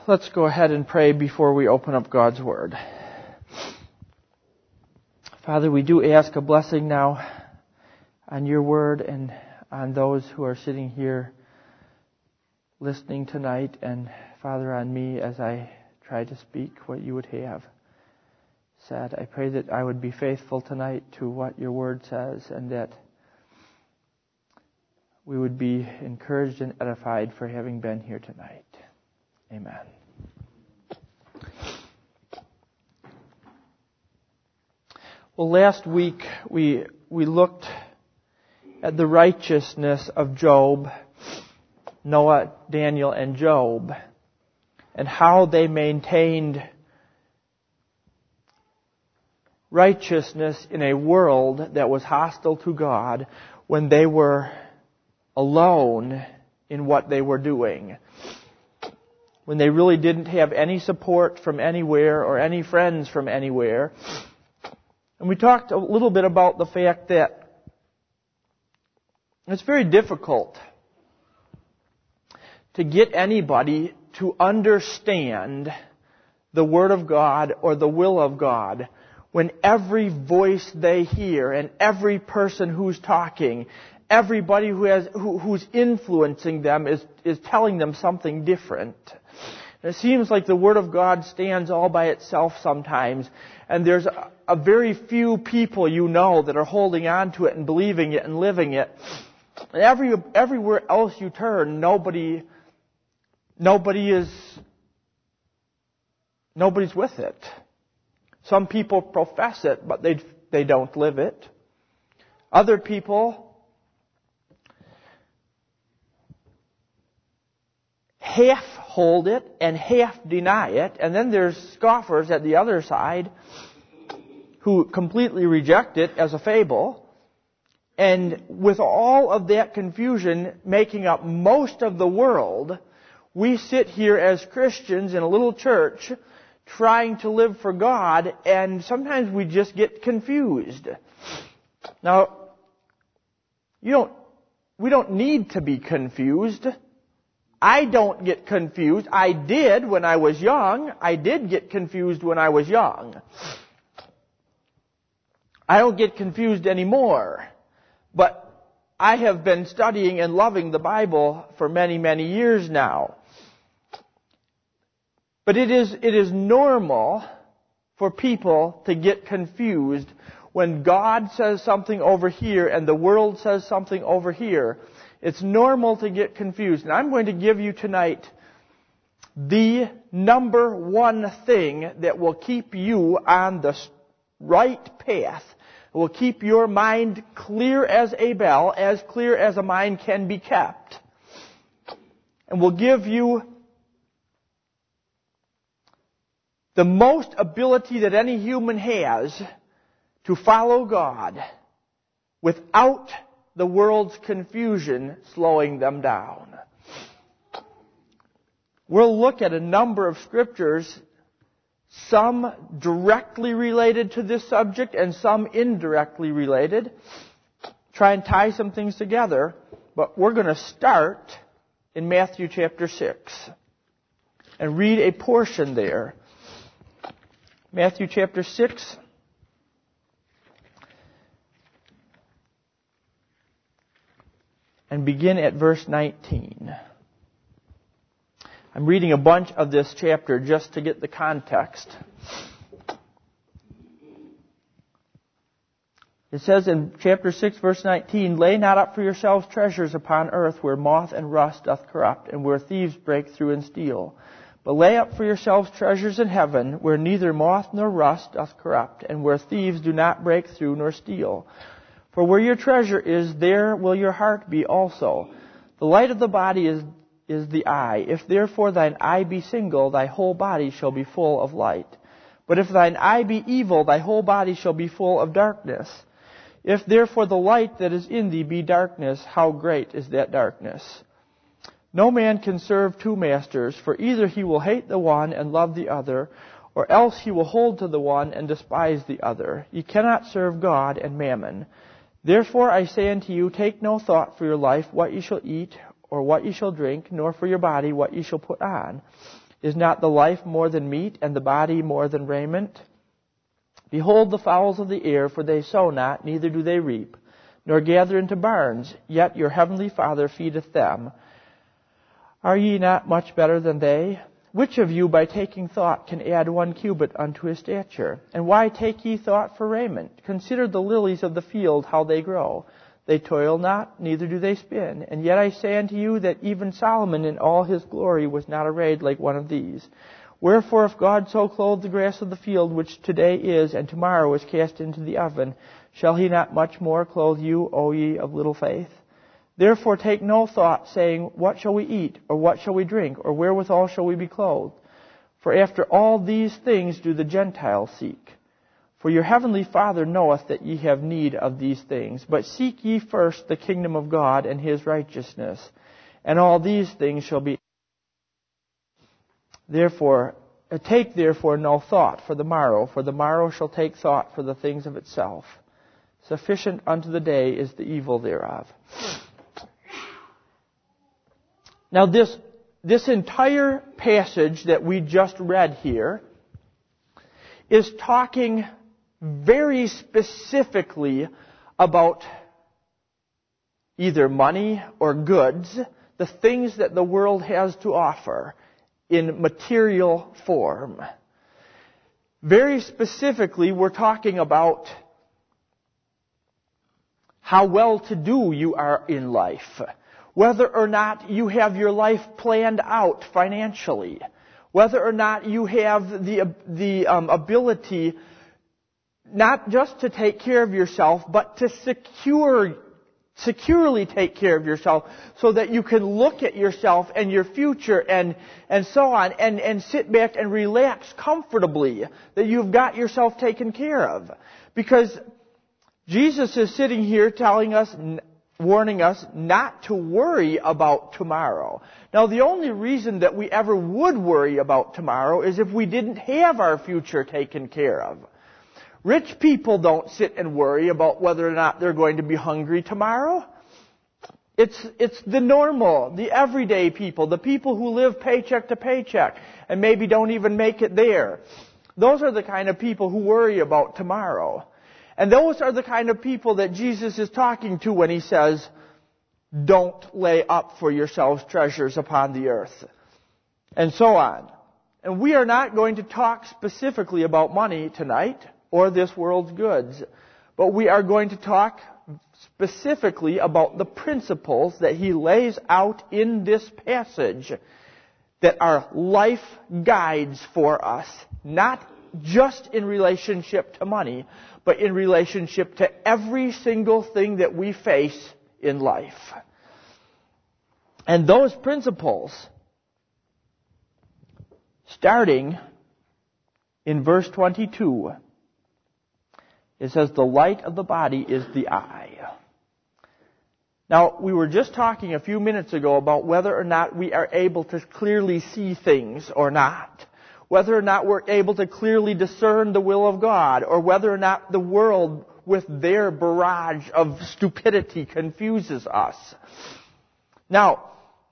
Let's go ahead and pray before we open up God's Word. Father, we do ask a blessing now on your Word and on those who are sitting here listening tonight, and Father, on me as I try to speak what you would have said. I pray that I would be faithful tonight to what your Word says, and that we would be encouraged and edified for having been here tonight. Amen. Well, last week we looked at the righteousness of Job, Noah, Daniel, and Job, and how they maintained righteousness in a world that was hostile to God when they were alone in what they were doing, when they really didn't have any support from anywhere or any friends from anywhere. And we talked a little bit about the fact that it's very difficult to get anybody to understand the Word of God or the will of God when every voice they hear and every person who's talking, everybody who's influencing them is telling them something different. And it seems like the Word of God stands all by itself sometimes, and there's a very few people you know that are holding on to it and believing it and living it. And everywhere else you turn, nobody's with it. Some people profess it, but they don't live it. Other people half hold it and half deny it. And then there's scoffers at the other side who completely reject it as a fable. And with all of that confusion making up most of the world, we sit here as Christians in a little church trying to live for God, and sometimes we just get confused. Now, we don't need to be confused. I don't get confused. I did when I was young. I did get confused when I was young. I don't get confused anymore. But I have been studying and loving the Bible for many, many years now. But it is normal for people to get confused when God says something over here and the world says something over here. It's normal to get confused. And I'm going to give you tonight the number one thing that will keep you on the right path, will keep your mind clear as a bell, as clear as a mind can be kept, and will give you the most ability that any human has to follow God without the world's confusion slowing them down. We'll look at a number of scriptures, some directly related to this subject and some indirectly related. Try and tie some things together, but we're going to start in Matthew chapter 6 and read a portion there. Matthew chapter 6. And begin at verse 19. I'm reading a bunch of this chapter just to get the context. It says in chapter 6, verse 19, "Lay not up for yourselves treasures upon earth, where moth and rust doth corrupt, and where thieves break through and steal. But lay up for yourselves treasures in heaven, where neither moth nor rust doth corrupt, and where thieves do not break through nor steal. For where your treasure is, there will your heart be also. The light of the body is the eye. If therefore thine eye be single, thy whole body shall be full of light. But if thine eye be evil, thy whole body shall be full of darkness. If therefore the light that is in thee be darkness, how great is that darkness? No man can serve two masters, for either he will hate the one and love the other, or else he will hold to the one and despise the other. Ye cannot serve God and mammon. Therefore I say unto you, take no thought for your life, what ye shall eat, or what ye shall drink, nor for your body, what ye shall put on. Is not the life more than meat, and the body more than raiment? Behold the fowls of the air, for they sow not, neither do they reap, nor gather into barns, yet your heavenly Father feedeth them. Are ye not much better than they? Which of you, by taking thought, can add 1 cubit unto his stature? And why take ye thought for raiment? Consider the lilies of the field, how they grow. They toil not, neither do they spin. And yet I say unto you that even Solomon in all his glory was not arrayed like one of these. Wherefore, if God so clothe the grass of the field, which today is, and tomorrow is cast into the oven, shall he not much more clothe you, O ye of little faith? Therefore take no thought, saying, What shall we eat? Or what shall we drink? Or wherewithal shall we be clothed? For after all these things do the Gentiles seek. For your heavenly Father knoweth that ye have need of these things. But seek ye first the kingdom of God and his righteousness, and all these things shall be. Take therefore no thought for the morrow shall take thought for the things of itself. Sufficient unto the day is the evil thereof. Now this entire passage that we just read here is talking very specifically about either money or goods, the things that the world has to offer in material form. Very specifically, we're talking about how well-to-do you are in life, whether or not you have your life planned out financially, whether or not you have the ability not just to take care of yourself, but to securely take care of yourself so that you can look at yourself and your future and so on and sit back and relax comfortably that you've got yourself taken care of. Because Jesus is sitting here telling us, warning us not to worry about tomorrow. Now, the only reason that we ever would worry about tomorrow is if we didn't have our future taken care of. Rich people don't sit and worry about whether or not they're going to be hungry tomorrow. It's the normal, the everyday people, the people who live paycheck to paycheck and maybe don't even make it there. Those are the kind of people who worry about tomorrow. And those are the kind of people that Jesus is talking to when he says, don't lay up for yourselves treasures upon the earth. And so on. And we are not going to talk specifically about money tonight or this world's goods. But we are going to talk specifically about the principles that he lays out in this passage that are life guides for us, not just in relationship to money, but in relationship to every single thing that we face in life. And those principles, starting in verse 22, it says, the light of the body is the eye. Now, we were just talking a few minutes ago about whether or not we are able to clearly see things or not. Whether or not we're able to clearly discern the will of God, or whether or not the world with their barrage of stupidity confuses us. Now,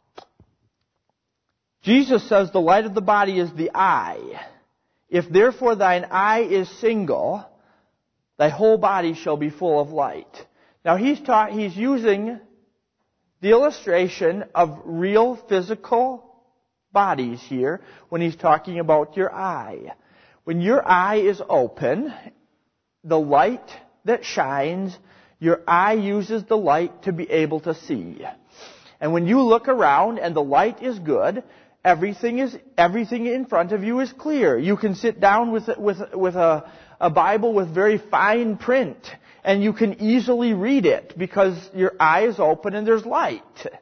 Jesus says the light of the body is the eye. If therefore thine eye is single, thy whole body shall be full of light. Now he's using the illustration of real physical bodies here when he's talking about your eye. When your eye is open, the light that shines, your eye uses the light to be able to see. And when you look around and the light is good, everything in front of you is clear. You can sit down with a Bible with very fine print, and you can easily read it because your eye is open and there's light.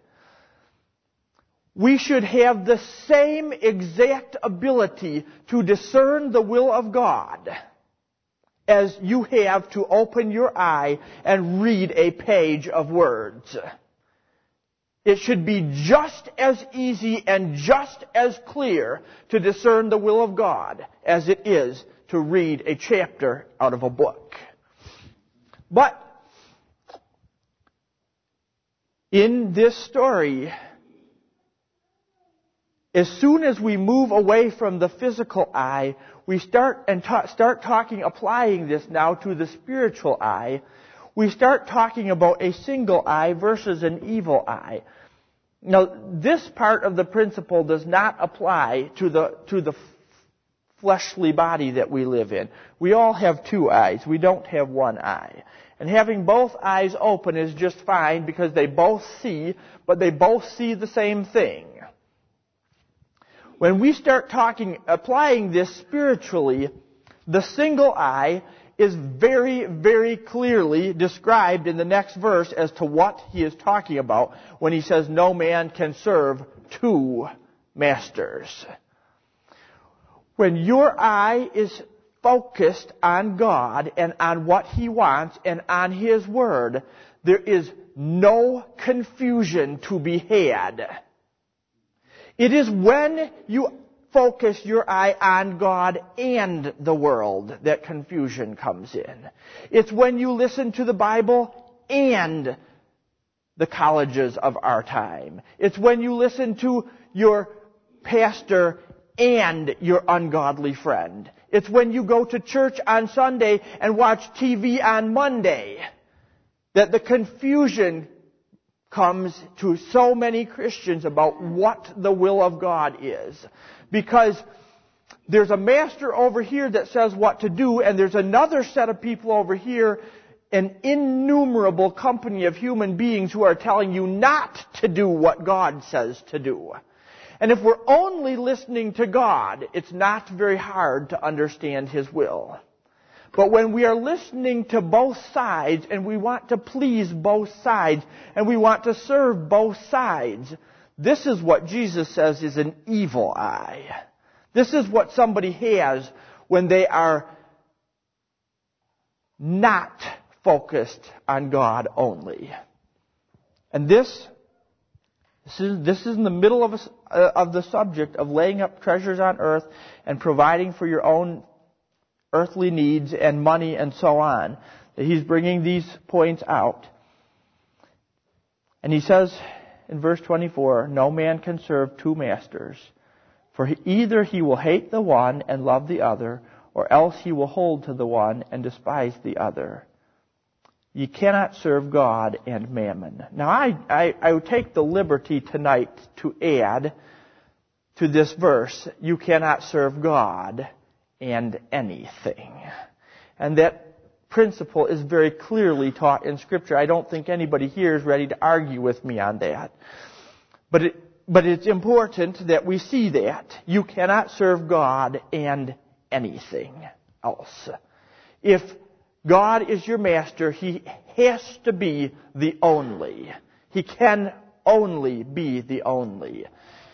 We should have the same exact ability to discern the will of God as you have to open your eye and read a page of words. It should be just as easy and just as clear to discern the will of God as it is to read a chapter out of a book. But in this story, as soon as we move away from the physical eye, we start applying this now to the spiritual eye. We start talking about a single eye versus an evil eye. Now, this part of the principle does not apply to the fleshly body that we live in. We all have two eyes. We don't have one eye. And having both eyes open is just fine because they both see, but they both see the same thing. When we start applying this spiritually, the single eye is very, very clearly described in the next verse as to what he is talking about when he says no man can serve two masters. When your eye is focused on God and on what He wants and on His Word, there is no confusion to be had. It is when you focus your eye on God and the world that confusion comes in. It's when you listen to the Bible and the colleges of our time. It's when you listen to your pastor and your ungodly friend. It's when you go to church on Sunday and watch TV on Monday that the confusion comes to so many Christians about what the will of God is. Because there's a master over here that says what to do, and there's another set of people over here, an innumerable company of human beings who are telling you not to do what God says to do. And if we're only listening to God, it's not very hard to understand His will. But when we are listening to both sides, and we want to please both sides, and we want to serve both sides, this is what Jesus says is an evil eye. This is what somebody has when they are not focused on God only. And this is in the middle of the subject of laying up treasures on earth and providing for your own earthly needs and money and so on. That he's bringing these points out. And he says in verse 24, no man can serve two masters, for either he will hate the one and love the other, or else he will hold to the one and despise the other. You cannot serve God and mammon. Now, I would take the liberty tonight to add to this verse, you cannot serve God and anything. And that principle is very clearly taught in Scripture. I don't think anybody here is ready to argue with me on that. But it's important that we see that. You cannot serve God and anything else. If God is your master, He has to be the only. He can only be the only.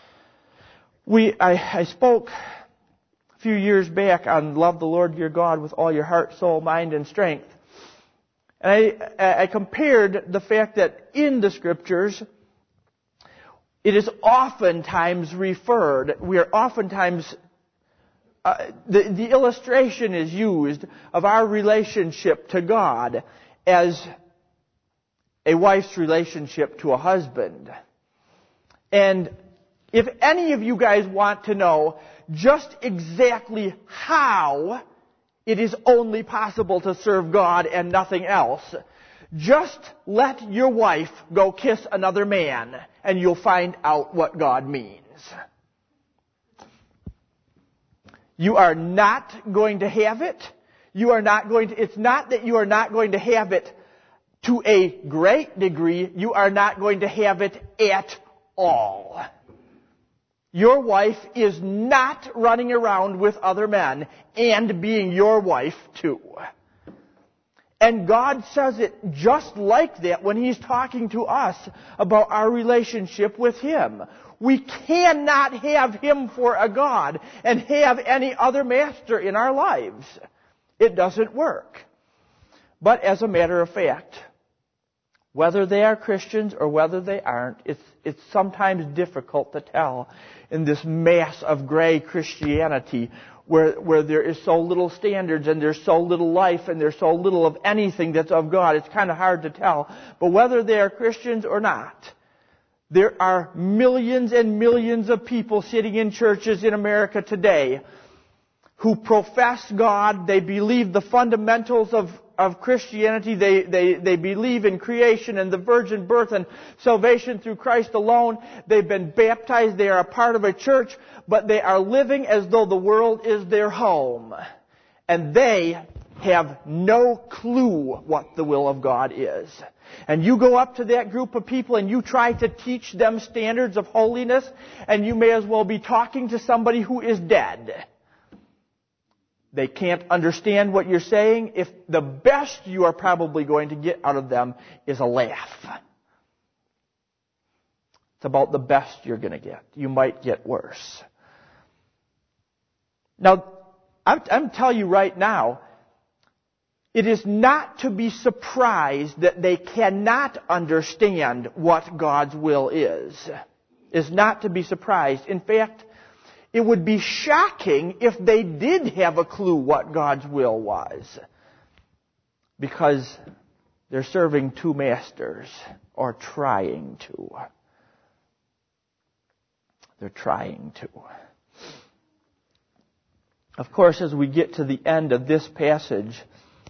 I spoke a few years back on love the Lord your God with all your heart, soul, mind, and strength. And I compared the fact that in the Scriptures, it is oftentimes referred, we are oftentimes the illustration is used of our relationship to God as a wife's relationship to a husband. And if any of you guys want to know just exactly how it is only possible to serve God and nothing else, just let your wife go kiss another man and you'll find out what God means. You are not going to have it. It's not that you are not going to have it to a great degree. You are not going to have it at all. Your wife is not running around with other men and being your wife too. And God says it just like that when He's talking to us about our relationship with Him. We cannot have Him for a God and have any other master in our lives. It doesn't work. But as a matter of fact, whether they are Christians or whether they aren't, it's sometimes difficult to tell in this mass of gray Christianity where there is so little standards and there's so little life and there's so little of anything that's of God. It's kind of hard to tell. But whether they are Christians or not, There are millions and millions of people sitting in churches in America today who profess God. They believe the fundamentals of Christianity. They believe in creation and the virgin birth and salvation through Christ alone. They've been baptized. They are a part of a church, but they are living as though the world is their home. And they have no clue what the will of God is. And you go up to that group of people and you try to teach them standards of holiness, and you may as well be talking to somebody who is dead. They can't understand what you're saying. If the best you are probably going to get out of them is a laugh. It's about the best you're going to get. You might get worse. Now, I'm telling you right now, it is not to be surprised that they cannot understand what God's will is. It's not to be surprised. In fact, it would be shocking if they did have a clue what God's will was. Because they're serving two masters, or trying to. They're trying to. Of course, as we get to the end of this passage,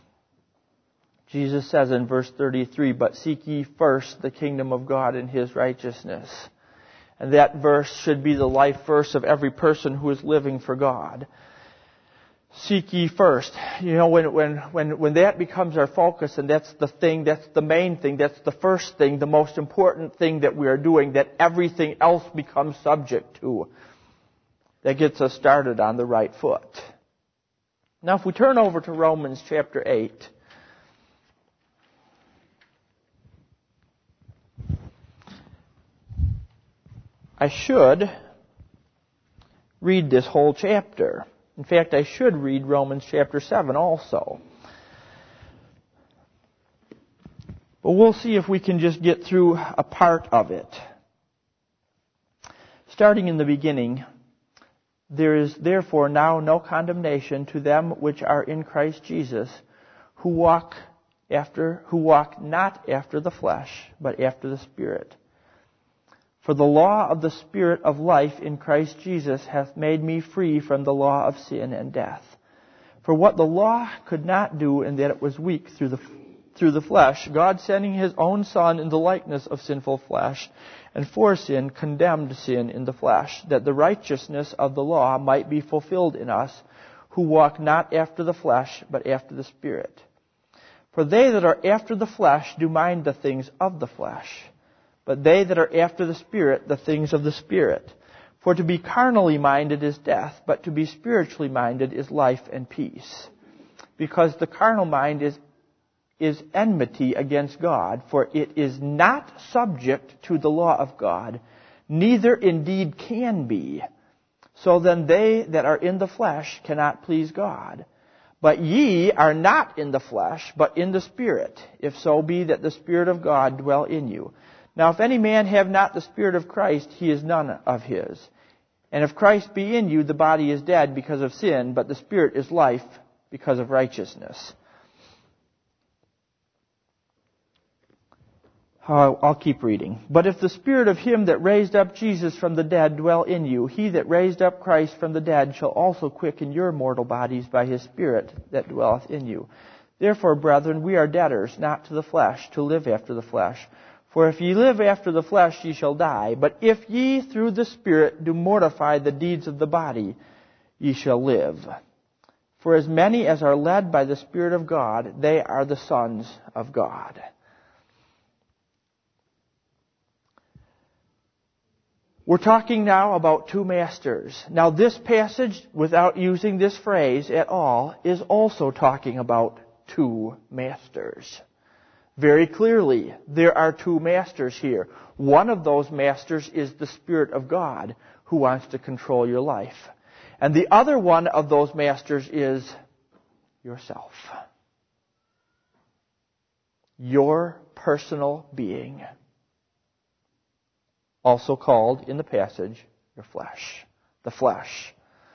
Jesus says in verse 33, "But seek ye first the kingdom of God and His righteousness." And that verse should be the life verse of every person who is living for God. Seek ye first. You know, when that becomes our focus, and that's the thing, that's the main thing, that's the first thing, the most important thing that we are doing, that everything else becomes subject to. That gets us started on the right foot. Now, if we turn over to Romans chapter 8, I should read this whole chapter. In fact, I should read Romans chapter 7 also. But we'll see if we can just get through a part of it. Starting in the beginning, "There is therefore now no condemnation to them which are in Christ Jesus, who walk not after the flesh, but after the Spirit. For the law of the Spirit of life in Christ Jesus hath made me free from the law of sin and death. For what the law could not do, in that it was weak through the flesh, God sending His own Son in the likeness of sinful flesh, and for sin condemned sin in the flesh, that the righteousness of the law might be fulfilled in us, who walk not after the flesh, but after the Spirit. For they that are after the flesh do mind the things of the flesh, but they that are after the Spirit, the things of the Spirit. For to be carnally minded is death, but to be spiritually minded is life and peace. Because the carnal mind is enmity against God, for it is not subject to the law of God, neither indeed can be. So then they that are in the flesh cannot please God. But ye are not in the flesh, but in the Spirit, if so be that the Spirit of God dwell in you. Now if any man have not the Spirit of Christ, he is none of His. And if Christ be in you, the body is dead because of sin, but the Spirit is life because of righteousness." I'll keep reading. "But if the Spirit of Him that raised up Jesus from the dead dwell in you, He that raised up Christ from the dead shall also quicken your mortal bodies by His Spirit that dwelleth in you. Therefore, brethren, we are debtors, not to the flesh, to live after the flesh. For if ye live after the flesh, ye shall die. But if ye through the Spirit do mortify the deeds of the body, ye shall live. For as many as are led by the Spirit of God, they are the sons of God." We're talking now about two masters. Now this passage, without using this phrase at all, is also talking about two masters. Very clearly, there are two masters here. One of those masters is the Spirit of God, who wants to control your life. And the other one of those masters is yourself. Your personal being. Also called in the passage, your flesh. The flesh.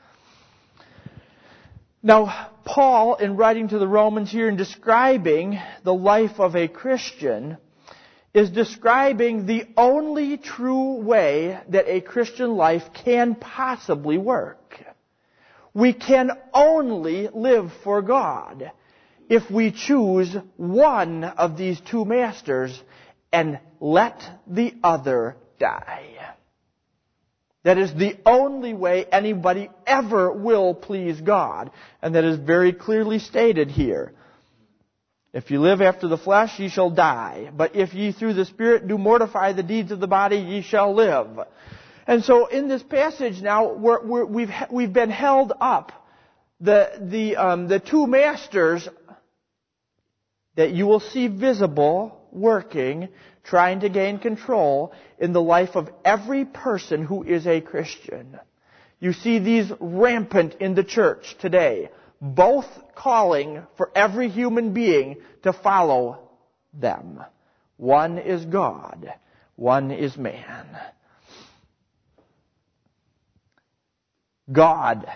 Now, Paul, in writing to the Romans here and describing the life of a Christian, is describing the only true way that a Christian life can possibly work. We can only live for God if we choose one of these two masters and let the other die. That is the only way anybody ever will please God. And that is very clearly stated here. If you live after the flesh, ye shall die. But if ye through the Spirit do mortify the deeds of the body, ye shall live. And so in this passage now, we've been held up. The two masters that you will see visible, working, trying to gain control in the life of every person who is a Christian. You see these rampant in the church today, both calling for every human being to follow them. One is God, one is man. God,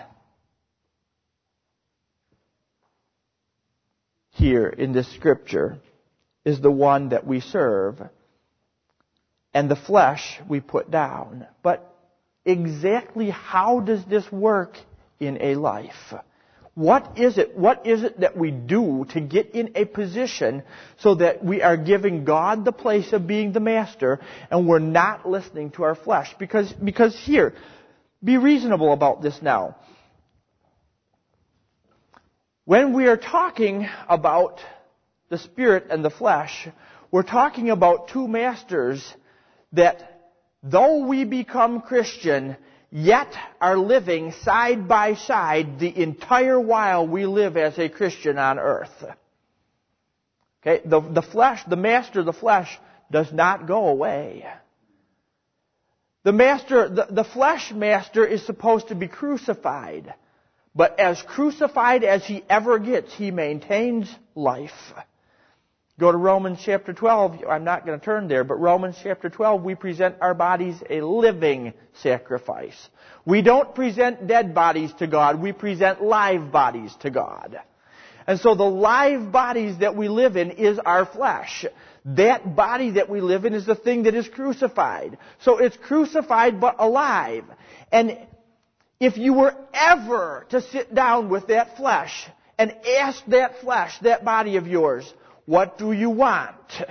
here in this scripture, is the one that we serve, and the flesh we put down. But exactly how does this work in a life? What is it that we do to get in a position so that we are giving God the place of being the master and we're not listening to our flesh? Because here, be reasonable about this now. When we are talking about the spirit and the flesh, we're talking about two masters that, though we become Christian, yet are living side by side the entire while we live as a Christian on earth. Okay, the flesh, the master of the flesh, does not go away. The flesh master is supposed to be crucified. But as crucified as he ever gets, he maintains life. Go to Romans chapter 12. I'm not going to turn there, but Romans chapter 12, we present our bodies a living sacrifice. We don't present dead bodies to God. We present live bodies to God. And so the live bodies that we live in is our flesh. That body that we live in is the thing that is crucified. So it's crucified but alive. And if you were ever to sit down with that flesh and ask that flesh, that body of yours, what do you want? It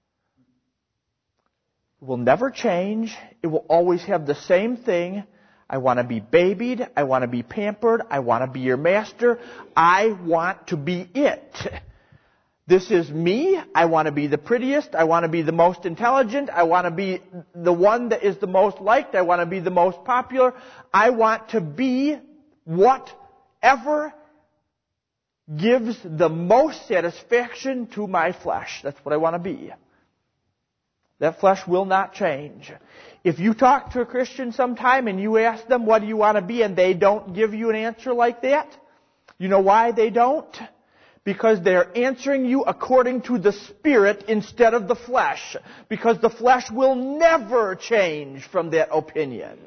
will never change. It will always have the same thing. I want to be babied. I want to be pampered. I want to be your master. I want to be it. This is me. I want to be the prettiest. I want to be the most intelligent. I want to be the one that is the most liked. I want to be the most popular. I want to be whatever gives the most satisfaction to my flesh. That's what I want to be. That flesh will not change. If you talk to a Christian sometime and you ask them, what do you want to be? And they don't give you an answer like that. You know why they don't? Because they're answering you according to the Spirit instead of the flesh. Because the flesh will never change from that opinion.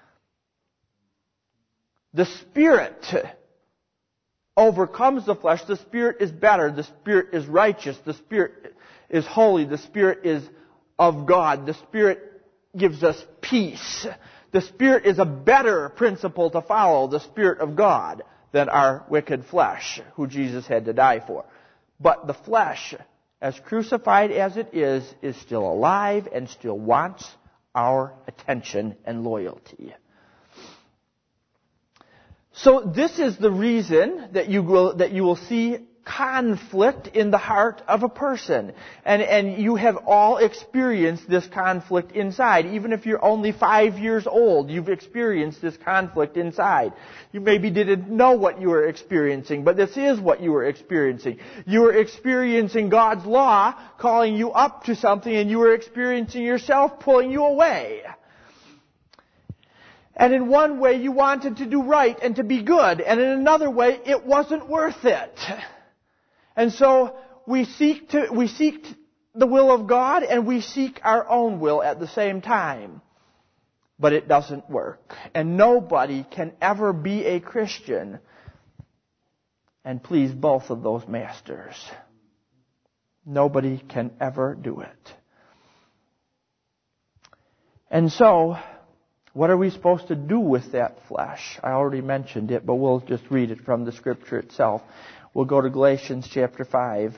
The Spirit overcomes the flesh. The Spirit is better. The Spirit is righteous. The Spirit is holy. The Spirit is of God. The Spirit gives us peace. The Spirit is a better principle to follow, the Spirit of God, than our wicked flesh, who Jesus had to die for. But the flesh, as crucified as it is still alive and still wants our attention and loyalty. So this is the reason that you will see conflict in the heart of a person. And you have all experienced this conflict inside. Even if you're only 5 years old, you've experienced this conflict inside. You maybe didn't know what you were experiencing, but this is what you were experiencing. You were experiencing God's law calling you up to something, and you were experiencing yourself pulling you away. And in one way you wanted to do right and to be good, and in another way it wasn't worth it. And so we seek the will of God and we seek our own will at the same time. But it doesn't work. And nobody can ever be a Christian and please both of those masters. Nobody can ever do it. And so, what are we supposed to do with that flesh? I already mentioned it, but we'll just read it from the Scripture itself. We'll go to Galatians chapter 5.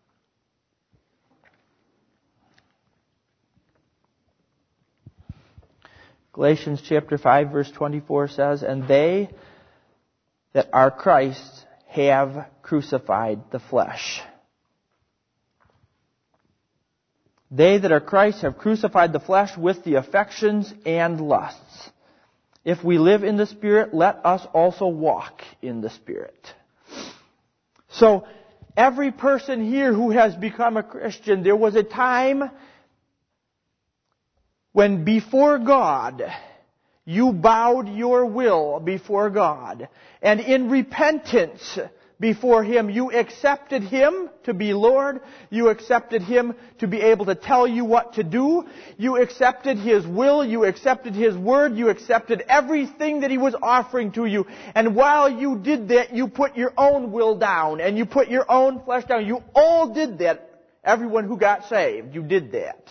Galatians chapter 5 verse 24 says, "And they that are Christ's have crucified the flesh." They that are Christ have crucified the flesh with the affections and lusts. If we live in the Spirit, let us also walk in the Spirit. So, every person here who has become a Christian, there was a time when before God, you bowed your will before God. And in repentance before Him, you accepted Him to be Lord. You accepted Him to be able to tell you what to do. You accepted His will. You accepted His word. You accepted everything that He was offering to you. And while you did that, you put your own will down. And you put your own flesh down. You all did that. Everyone who got saved, you did that.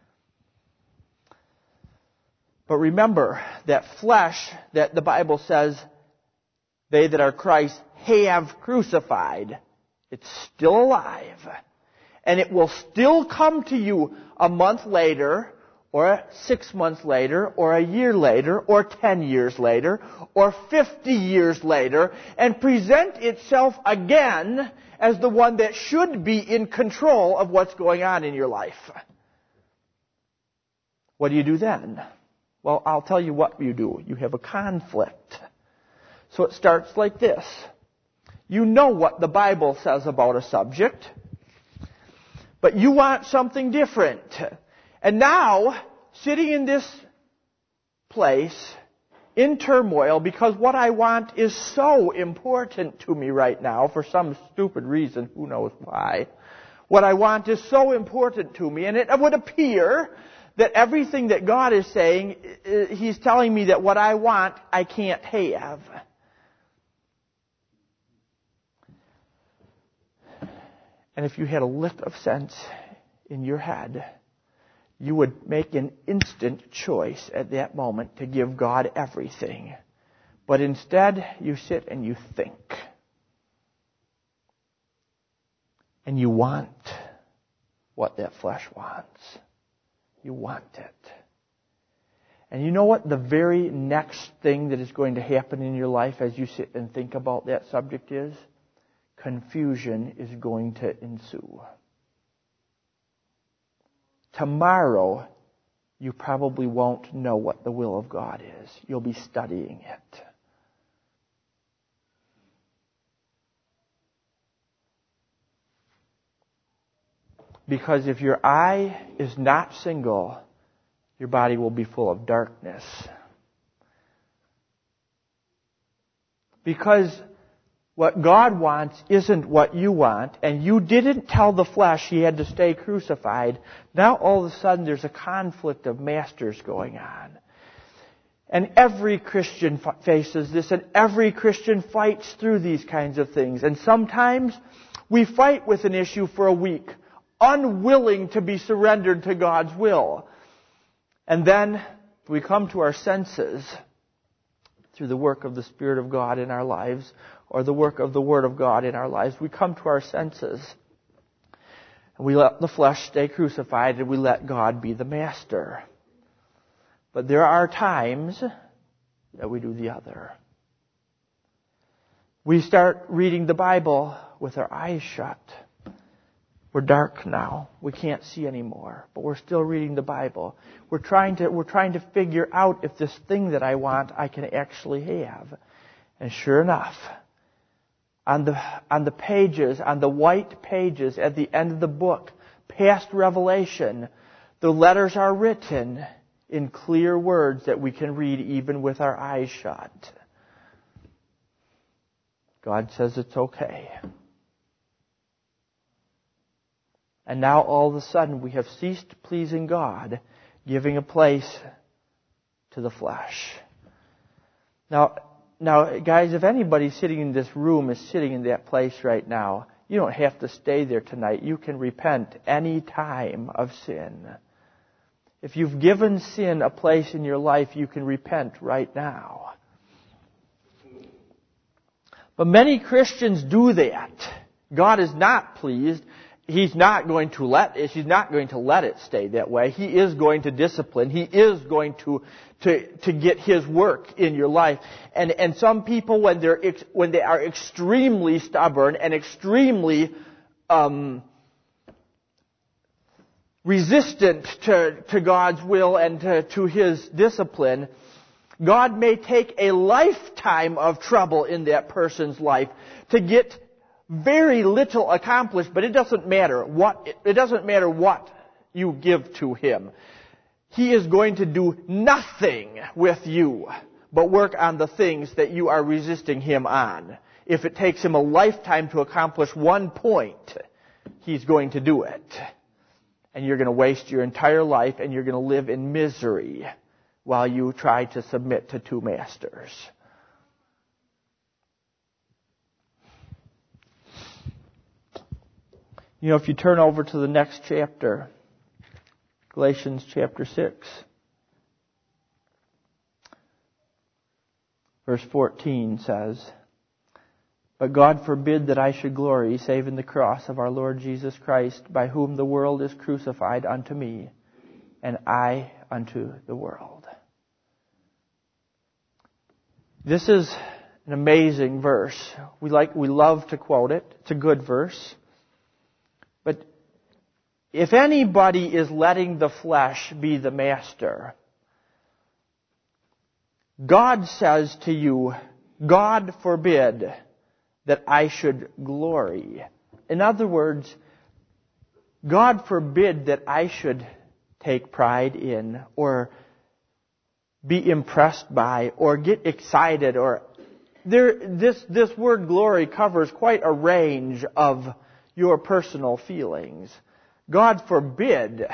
But remember, that flesh that the Bible says, they that are Christ have crucified, it's still alive. And it will still come to you a month later, or 6 months later, or a year later, or 10 years later, or 50 years later, and present itself again as the one that should be in control of what's going on in your life. What do you do then? Well, I'll tell you what you do. You have a conflict. So it starts like this. You know what the Bible says about a subject, but you want something different. And now, sitting in this place, in turmoil, because what I want is so important to me right now, for some stupid reason, who knows why. What I want is so important to me, and it would appear that everything that God is saying, He's telling me that what I want, I can't have. And if you had a lick of sense in your head, you would make an instant choice at that moment to give God everything. But instead, you sit and you think. And you want what that flesh wants. You want it. And you know what the very next thing that is going to happen in your life as you sit and think about that subject is? Confusion is going to ensue. Tomorrow, you probably won't know what the will of God is. You'll be studying it. Because if your eye is not single, your body will be full of darkness. Because what God wants isn't what you want, and you didn't tell the flesh He had to stay crucified. Now all of a sudden there's a conflict of masters going on. And every Christian faces this, and every Christian fights through these kinds of things. And sometimes we fight with an issue for a week, unwilling to be surrendered to God's will. And then we come to our senses through the work of the Spirit of God in our lives, or the work of the Word of God in our lives. We come to our senses. And we let the flesh stay crucified, and we let God be the master. But there are times that we do the other. We start reading the Bible with our eyes shut. We're dark now. We can't see anymore. But we're still reading the Bible. We're trying to figure out if this thing that I want I can actually have. And sure enough, on the pages, on the white pages at the end of the book, past Revelation, the letters are written in clear words that we can read even with our eyes shut. God says it's okay. And now all of a sudden we have ceased pleasing God, giving a place to the flesh. Now, guys, if anybody sitting in this room is sitting in that place right now, you don't have to stay there tonight. You can repent any time of sin. If you've given sin a place in your life, you can repent right now. But many Christians do that. God is not pleased. He's not going to let it stay that way. He is going to discipline. He is going to get His work in your life. And some people, when they are extremely stubborn and extremely resistant to God's will and to His discipline, God may take a lifetime of trouble in that person's life to get very little accomplished, but it doesn't matter what you give to Him. He is going to do nothing with you but work on the things that you are resisting Him on. If it takes Him a lifetime to accomplish one point, He's going to do it. And you're going to waste your entire life and you're going to live in misery while you try to submit to two masters. You know, if you turn over to the next chapter, Galatians chapter 6, verse 14 says, "But God forbid that I should glory save in the cross of our Lord Jesus Christ, by whom the world is crucified unto me, and I unto the world." This is an amazing verse. We love to quote it. It's a good verse. But if anybody is letting the flesh be the master, God says to you, God forbid that I should glory. In other words, God forbid that I should take pride in or be impressed by or get excited or this word glory covers quite a range of your personal feelings. God forbid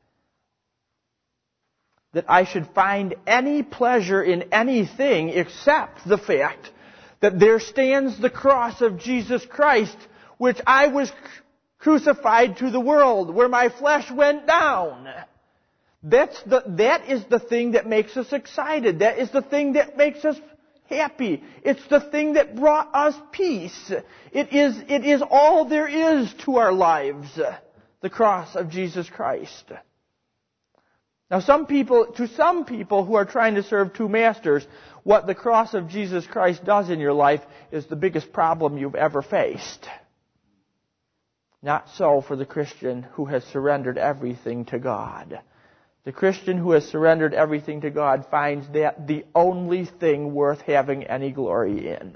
that I should find any pleasure in anything except the fact that there stands the cross of Jesus Christ, which I was crucified to the world, where my flesh went down. That is the thing that makes us excited. That is the thing that makes us happy. It's the thing that brought us peace. It is all there is to our lives, the cross of Jesus Christ. Now to some people who are trying to serve two masters, what the cross of Jesus Christ does in your life is the biggest problem you've ever faced. Not so for the Christian who has surrendered everything to God. The Christian who has surrendered everything to God finds that the only thing worth having any glory in.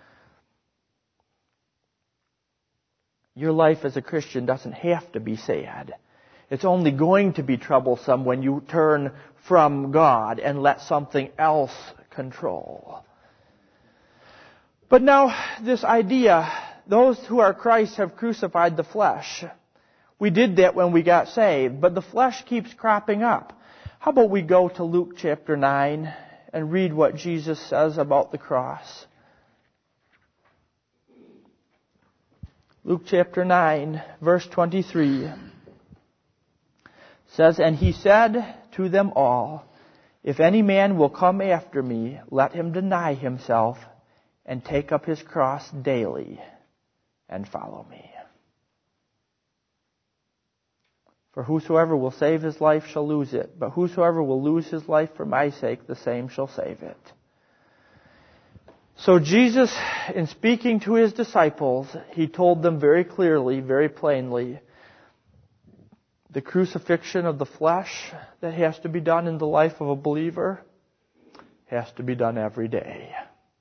Your life as a Christian doesn't have to be sad. It's only going to be troublesome when you turn from God and let something else control. But now, this idea, those who are Christ have crucified the flesh. We did that when we got saved, but the flesh keeps cropping up. How about we go to Luke chapter 9 and read what Jesus says about the cross? Luke chapter 9, verse 23 says, "And He said to them all, If any man will come after me, let him deny himself and take up his cross daily and follow me. For whosoever will save his life shall lose it, but whosoever will lose his life for my sake, the same shall save it." So Jesus, in speaking to His disciples, He told them very clearly, very plainly, the crucifixion of the flesh that has to be done in the life of a believer has to be done every day.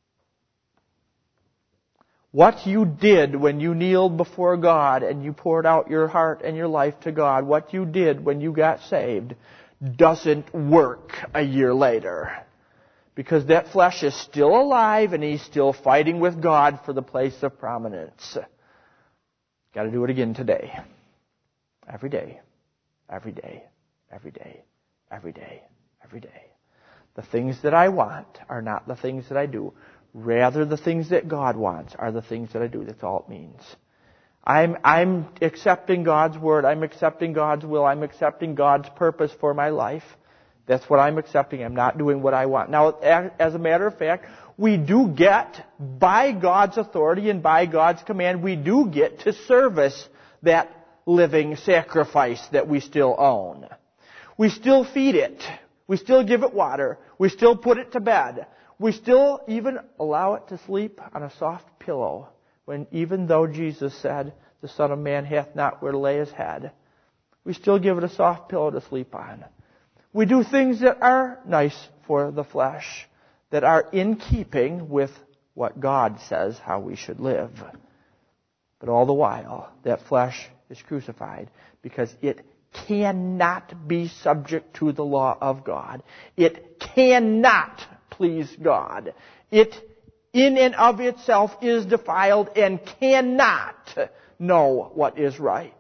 What you did when you kneeled before God and you poured out your heart and your life to God, what you did when you got saved, doesn't work a year later. Because that flesh is still alive and he's still fighting with God for the place of prominence. Got to do it again today. Every day. Every day. Every day. Every day. Every day. The things that I want are not the things that I do. Rather, the things that God wants are the things that I do. That's all it means. I'm accepting God's Word. I'm accepting God's will. I'm accepting God's purpose for my life. That's what I'm accepting. I'm not doing what I want. Now, as a matter of fact, we do get, by God's authority and by God's command, we do get to service that living sacrifice that we still own. We still feed it. We still give it water. We still put it to bed. We still even allow it to sleep on a soft pillow. When even though Jesus said, the Son of Man hath not where to lay his head, we still give it a soft pillow to sleep on. We do things that are nice for the flesh, that are in keeping with what God says how we should live. But all the while, that flesh is crucified because it cannot be subject to the law of God. It cannot please God. It in and of itself is defiled and cannot know what is right.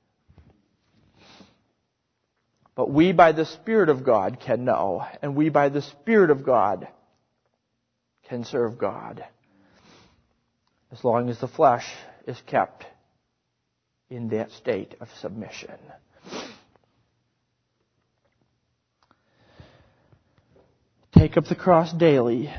But we by the Spirit of God can know, and we by the Spirit of God can serve God, as long as the flesh is kept in that state of submission. Take up the cross daily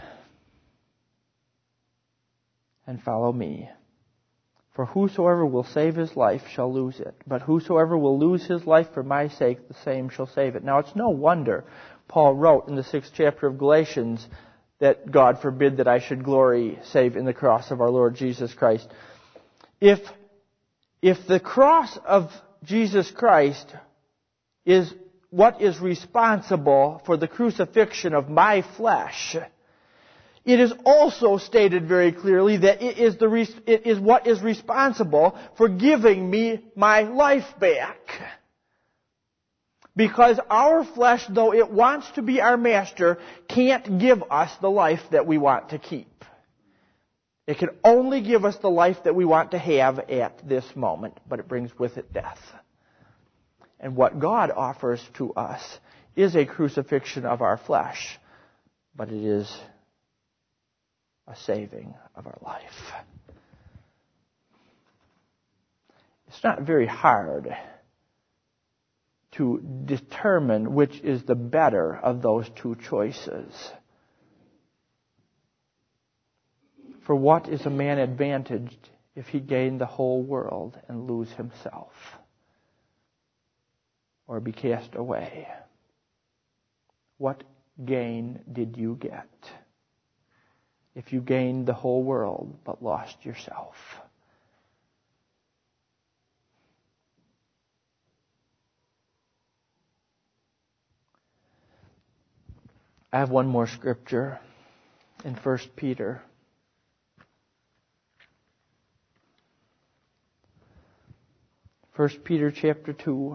and follow me. For whosoever will save his life shall lose it. But whosoever will lose his life for my sake, the same shall save it. Now it's no wonder Paul wrote in the 6th chapter of Galatians that God forbid that I should glory save in the cross of our Lord Jesus Christ. If the cross of Jesus Christ is what is responsible for the crucifixion of my flesh, it is also stated very clearly that it is what is responsible for giving me my life back. Because our flesh, though it wants to be our master, can't give us the life that we want to keep. It can only give us the life that we want to have at this moment, but it brings with it death. And what God offers to us is a crucifixion of our flesh, but it is a saving of our life. It's not very hard to determine which is the better of those two choices. For what is a man advantaged if he gain the whole world and lose himself, or be cast away? What gain did you get if you gained the whole world but lost yourself? I have one more scripture in 1 Peter. 1 Peter chapter 2.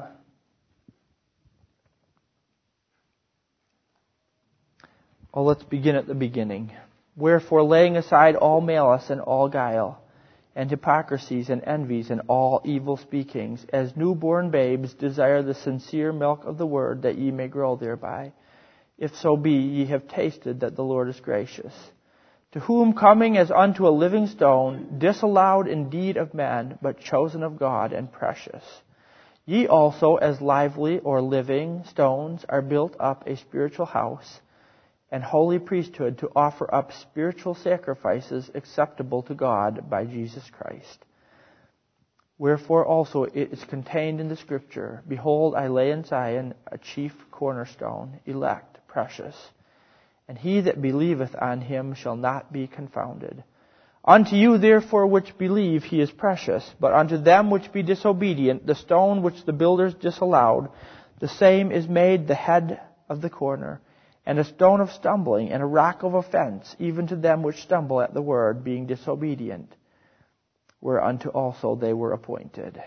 Oh, let's begin at the beginning. Wherefore, laying aside all malice and all guile, and hypocrisies and envies and all evil speakings, as newborn babes desire the sincere milk of the word, that ye may grow thereby. If so be ye have tasted that the Lord is gracious. To whom coming as unto a living stone, disallowed indeed of men, but chosen of God and precious. Ye also as lively or living stones are built up a spiritual house, and holy priesthood, to offer up spiritual sacrifices acceptable to God by Jesus Christ. Wherefore also it is contained in the Scripture, Behold, I lay in Zion a chief cornerstone, elect, precious, and he that believeth on him shall not be confounded. Unto you therefore which believe he is precious, but unto them which be disobedient, the stone which the builders disallowed, the same is made the head of the corner, and a stone of stumbling, and a rock of offense, even to them which stumble at the word, being disobedient, whereunto also they were appointed.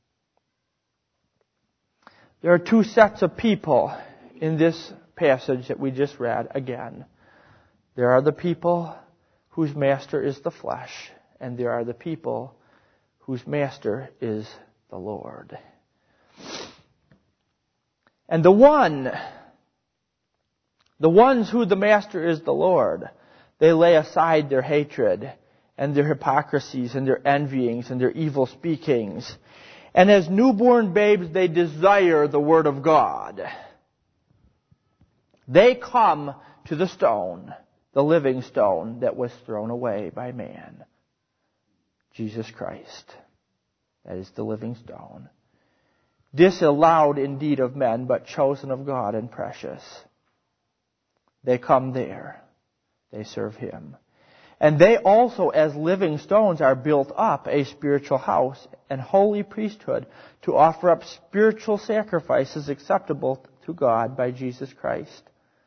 There are two sets of people in this passage that we just read again. There are the people whose master is the flesh, and there are the people whose master is the Lord. And the ones who the master is the Lord, they lay aside their hatred, and their hypocrisies and their envyings and their evil speakings. And as newborn babes, they desire the Word of God. They come to the stone, the living stone that was thrown away by man. Jesus Christ. That is the living stone. Disallowed indeed of men, but chosen of God and precious. They come there. They serve Him. And they also, as living stones, are built up a spiritual house and holy priesthood to offer up spiritual sacrifices acceptable to God by Jesus Christ.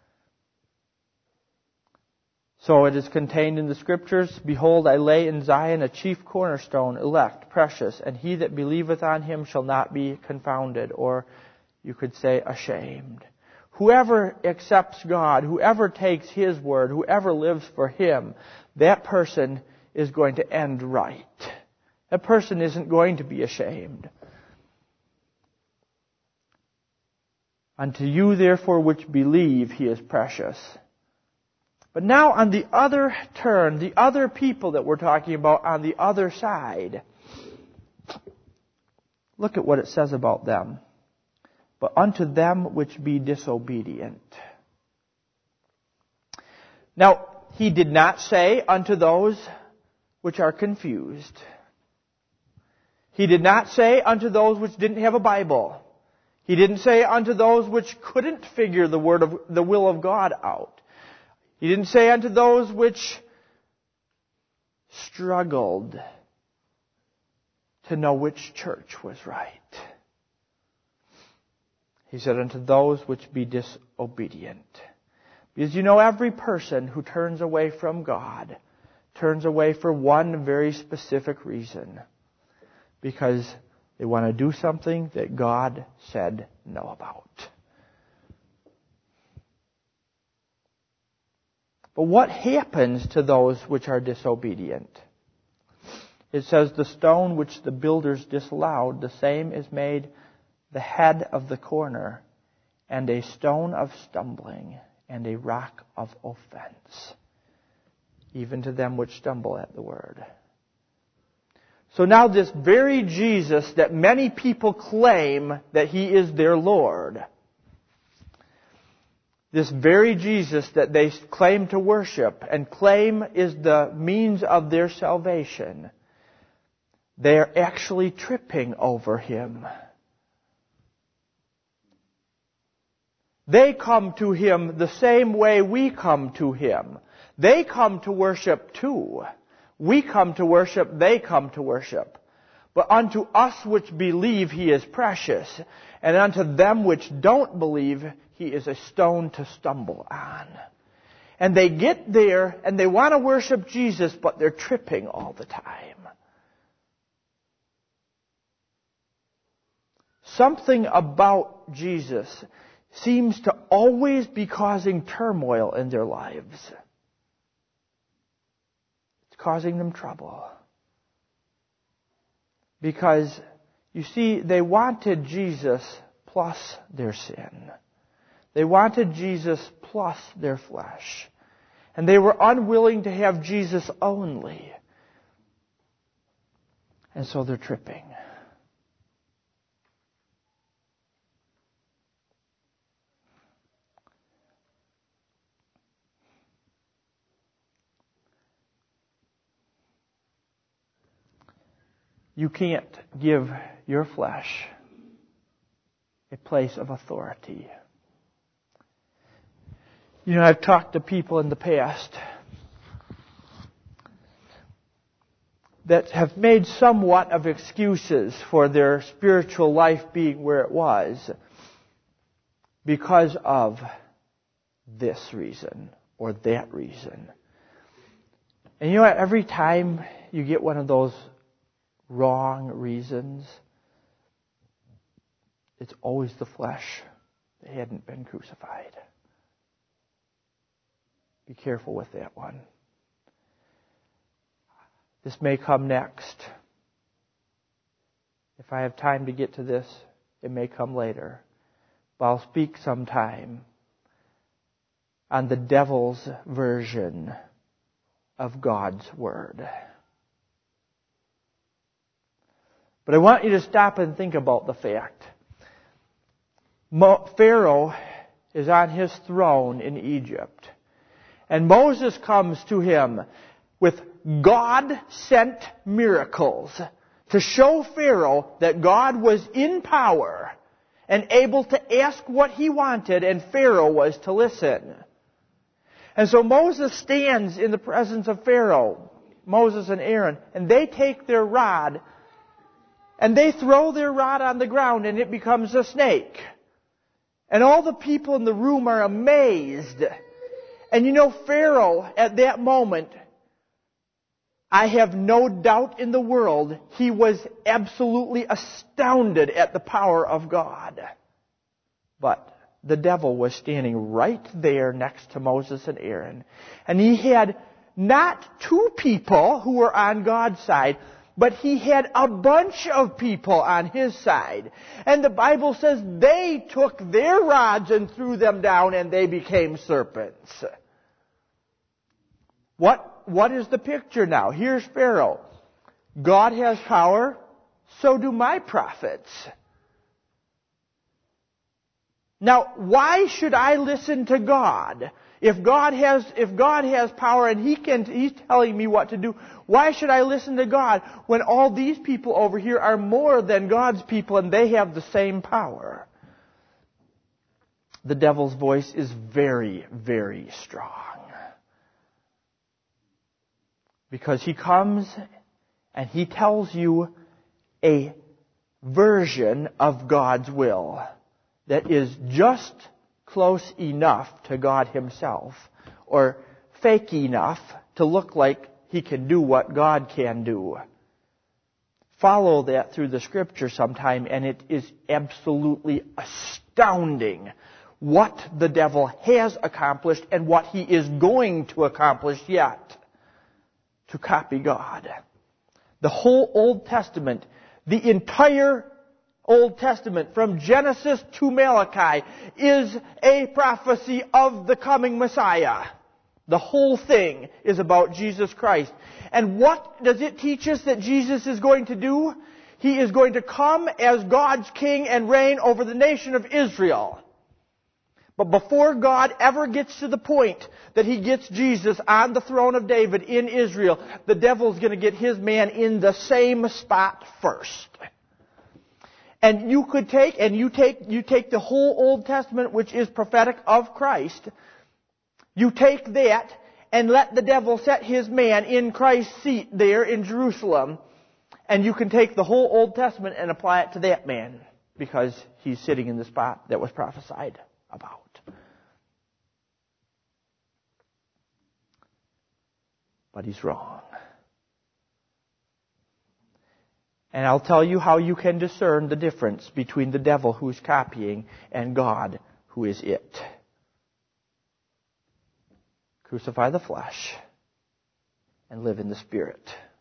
So it is contained in the Scriptures, Behold, I lay in Zion a chief cornerstone, elect, precious, and he that believeth on him shall not be confounded, or you could say ashamed. Whoever accepts God, whoever takes His word, whoever lives for Him, that person is going to end right. That person isn't going to be ashamed. Unto you, therefore, which believe, He is precious. But now on the other turn, the other people that we're talking about on the other side, look at what it says about them. But unto them which be disobedient. Now, He did not say unto those which are confused. He did not say unto those which didn't have a Bible. He didn't say unto those which couldn't figure the will of God out. He didn't say unto those which struggled to know which church was right. He said unto those which be disobedient. Because every person who turns away from God turns away for one very specific reason. Because they want to do something that God said no about. But what happens to those which are disobedient? It says, the stone which the builders disallowed, the same is made the head of the corner, and a stone of stumbling, and a rock of offense, even to them which stumble at the word. So now this very Jesus that many people claim that He is their Lord, this very Jesus that they claim to worship and claim is the means of their salvation, they are actually tripping over Him. They come to Him the same way we come to Him. They come to worship too. We come to worship, they come to worship. But unto us which believe He is precious, and unto them which don't believe He is a stone to stumble on. And they get there and they want to worship Jesus, but they're tripping all the time. Something about Jesus seems to always be causing turmoil in their lives. It's causing them trouble. Because, you see, they wanted Jesus plus their sin. They wanted Jesus plus their flesh. And they were unwilling to have Jesus only. And so they're tripping. You can't give your flesh a place of authority. I've talked to people in the past that have made somewhat of excuses for their spiritual life being where it was because of this reason or that reason. And every time you get one of those wrong reasons, it's always the flesh. They hadn't been crucified. Be careful with that one. This may come next. If I have time to get to this, it may come later. But I'll speak sometime on the devil's version of God's Word. But I want you to stop and think about the fact. Pharaoh is on his throne in Egypt. And Moses comes to him with God-sent miracles to show Pharaoh that God was in power and able to ask what he wanted, and Pharaoh was to listen. And so Moses stands in the presence of Pharaoh, Moses and Aaron, and they take their rod and they throw their rod on the ground and it becomes a snake. And all the people in the room are amazed. And you know, Pharaoh, at that moment, I have no doubt in the world, he was absolutely astounded at the power of God. But the devil was standing right there next to Moses and Aaron. And he had not two people who were on God's side, but he had a bunch of people on his side. And the Bible says they took their rods and threw them down and they became serpents. What is the picture now? Here's Pharaoh. God has power, so do my prophets. Now, why should I listen to God? If God has power and He's telling me what to do, why should I listen to God when all these people over here are more than God's people and they have the same power? The devil's voice is very, very strong. Because he comes and he tells you a version of God's will that is just close enough to God Himself, or fake enough to look like He can do what God can do. Follow that through the Scripture sometime, and it is absolutely astounding what the devil has accomplished and what he is going to accomplish yet to copy God. The whole Old Testament, the entire Old Testament, from Genesis to Malachi, is a prophecy of the coming Messiah. The whole thing is about Jesus Christ. And what does it teach us that Jesus is going to do? He is going to come as God's king and reign over the nation of Israel. But before God ever gets to the point that He gets Jesus on the throne of David in Israel, the devil's going to get his man in the same spot first. And you take the whole Old Testament, which is prophetic of Christ. You take that and let the devil set his man in Christ's seat there in Jerusalem. And you can take the whole Old Testament and apply it to that man, because he's sitting in the spot that was prophesied about. But he's wrong. And I'll tell you how you can discern the difference between the devil who's copying and God who is it. Crucify the flesh and live in the Spirit.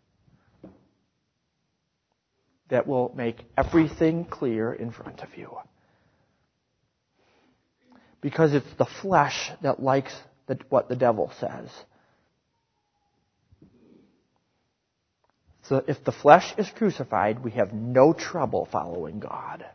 That will make everything clear in front of you. Because it's the flesh that likes what the devil says. So if the flesh is crucified, we have no trouble following God.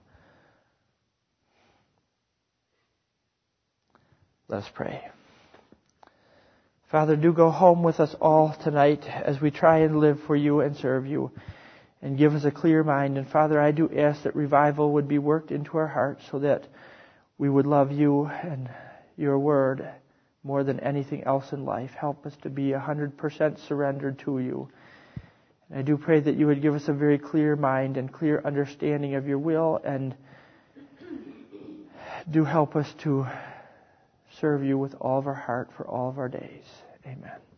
Let us pray. Father, do go home with us all tonight as we try and live for You and serve You, and give us a clear mind. And Father, I do ask that revival would be worked into our hearts so that we would love You and Your Word more than anything else in life. Help us to be 100% surrendered to You. And I do pray that You would give us a very clear mind and clear understanding of Your will, and do help us to serve You with all of our heart for all of our days. Amen.